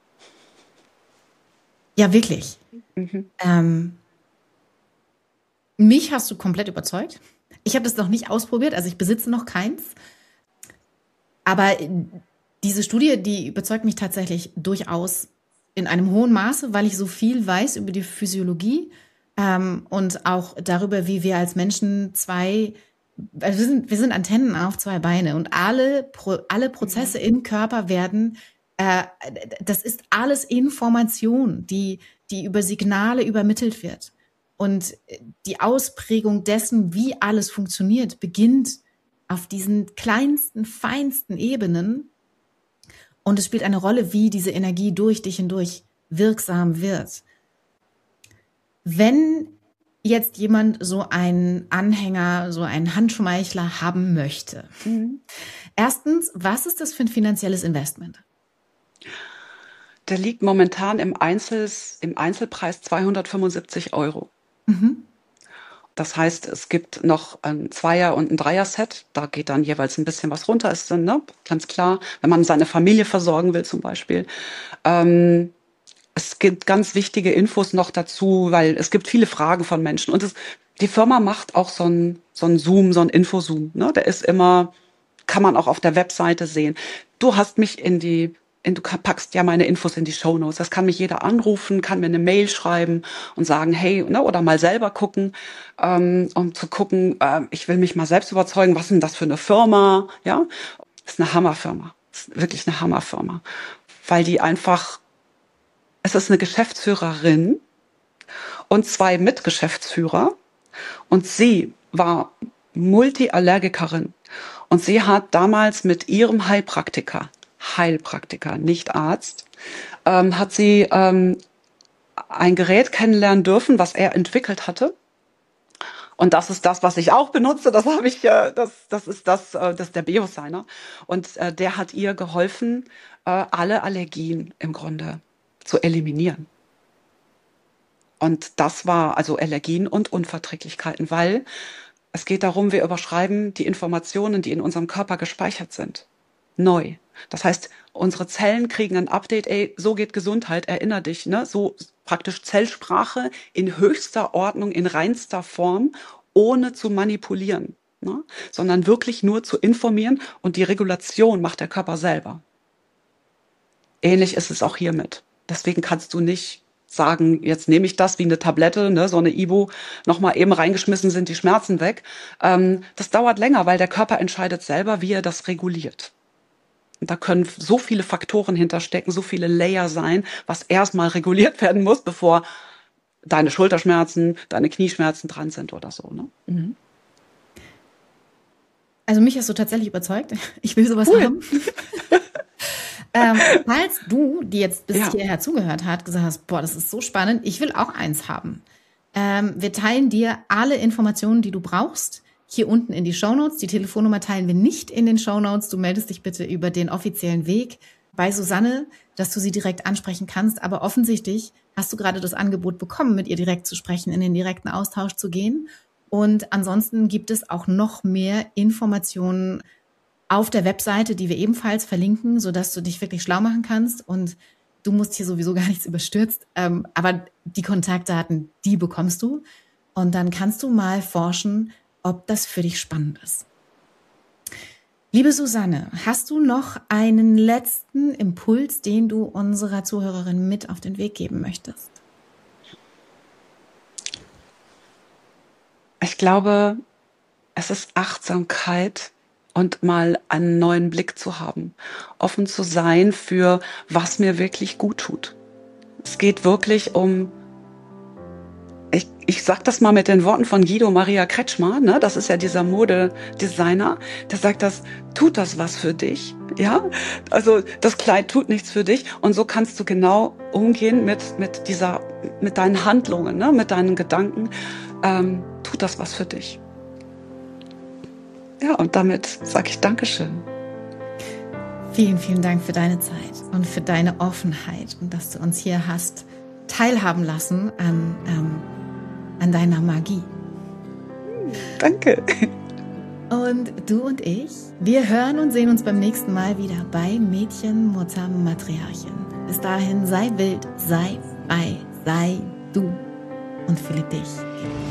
Ja, wirklich. Mhm. Ähm, mich hast du komplett überzeugt. Ich habe das noch nicht ausprobiert, also ich besitze noch keins. Aber diese Studie, die überzeugt mich tatsächlich durchaus in einem hohen Maße, weil ich so viel weiß über die Physiologie ähm, und auch darüber, wie wir als Menschen zwei, also wir sind, wir sind Antennen auf zwei Beine und alle, alle Prozesse mhm. im Körper werden, äh, das ist alles Information, die, die über Signale übermittelt wird. Und die Ausprägung dessen, wie alles funktioniert, beginnt auf diesen kleinsten, feinsten Ebenen. Und es spielt eine Rolle, wie diese Energie durch dich hindurch wirksam wird. Wenn jetzt jemand so einen Anhänger, so einen Handschmeichler haben möchte, mhm. erstens, was ist das für ein finanzielles Investment? Der liegt momentan im, Einzels, im Einzelpreis zweihundertfünfundsiebzig Euro. Mhm. Das heißt, es gibt noch ein Zweier- und ein Dreier-Set. Da geht dann jeweils ein bisschen was runter. Ist dann, ne, ganz klar, wenn man seine Familie versorgen will zum Beispiel. Ähm, es gibt ganz wichtige Infos noch dazu, weil es gibt viele Fragen von Menschen. Und es, die Firma macht auch so einen so einen Zoom, so einen Infozoom. Ne? Der ist immer, kann man auch auf der Webseite sehen. Du hast mich in die Du packst ja meine Infos in die Shownotes. Das kann mich jeder anrufen, kann mir eine Mail schreiben und sagen, hey, ne, oder mal selber gucken, ähm, um zu gucken, äh, ich will mich mal selbst überzeugen, was ist denn das für eine Firma? Ja, das ist eine Hammerfirma. Das ist wirklich eine Hammerfirma. Weil die einfach, es ist eine Geschäftsführerin und zwei Mitgeschäftsführer und sie war Multiallergikerin und sie hat damals mit ihrem Heilpraktiker Heilpraktiker, nicht Arzt, ähm, hat sie ähm, ein Gerät kennenlernen dürfen, was er entwickelt hatte. Und das ist das, was ich auch benutze. Das habe ich, äh, das, das ist das, äh, das ist der Biosigner. Und äh, der hat ihr geholfen, äh, alle Allergien im Grunde zu eliminieren. Und das war also Allergien und Unverträglichkeiten, weil es geht darum, wir überschreiben die Informationen, die in unserem Körper gespeichert sind, neu. Das heißt, unsere Zellen kriegen ein Update, ey, so geht Gesundheit, erinner dich, ne? So praktisch Zellsprache in höchster Ordnung, in reinster Form, ohne zu manipulieren, ne? Sondern wirklich nur zu informieren und die Regulation macht der Körper selber. Ähnlich ist es auch hiermit. Deswegen kannst du nicht sagen, jetzt nehme ich das wie eine Tablette, ne, so eine Ibu, nochmal eben reingeschmissen, sind die Schmerzen weg. Ähm, das dauert länger, weil der Körper entscheidet selber, wie er das reguliert. Und da können so viele Faktoren hinterstecken, so viele Layer sein, was erstmal reguliert werden muss, bevor deine Schulterschmerzen, deine Knieschmerzen dran sind oder so. Ne? Mhm. Also mich hast du tatsächlich überzeugt. Ich will sowas cool. haben. ähm, falls du, die jetzt bis ja. hierher zugehört hat, gesagt hast, boah, das ist so spannend, ich will auch eins haben. Ähm, wir teilen dir alle Informationen, die du brauchst, hier unten in die Shownotes. Die Telefonnummer teilen wir nicht in den Shownotes. Du meldest dich bitte über den offiziellen Weg bei Susanne, dass du sie direkt ansprechen kannst. Aber offensichtlich hast du gerade das Angebot bekommen, mit ihr direkt zu sprechen, in den direkten Austausch zu gehen. Und ansonsten gibt es auch noch mehr Informationen auf der Webseite, die wir ebenfalls verlinken, sodass du dich wirklich schlau machen kannst. Und du musst hier sowieso gar nichts überstürzt. Ähm, aber die Kontaktdaten, die bekommst du. Und dann kannst du mal forschen, ob das für dich spannend ist. Liebe Susanne, hast du noch einen letzten Impuls, den du unserer Zuhörerin mit auf den Weg geben möchtest? Ich glaube, es ist Achtsamkeit und mal einen neuen Blick zu haben, offen zu sein für, was mir wirklich gut tut. Es geht wirklich um, ich, ich sag das mal mit den Worten von Guido Maria Kretschmer, ne? Das ist ja dieser Modedesigner, der sagt das, tut das was für dich? Ja, also das Kleid tut nichts für dich und so kannst du genau umgehen mit, mit dieser, mit deinen Handlungen, ne? Mit deinen Gedanken. Ähm, tut das was für dich? Ja, und damit sage ich Dankeschön. Vielen, vielen Dank für deine Zeit und für deine Offenheit und dass du uns hier hast teilhaben lassen an, ähm, an deiner Magie. Danke. Und du und ich, wir hören und sehen uns beim nächsten Mal wieder bei Mädchen, Mutter, Matriarchin. Bis dahin, sei wild, sei frei, sei du und fühle dich.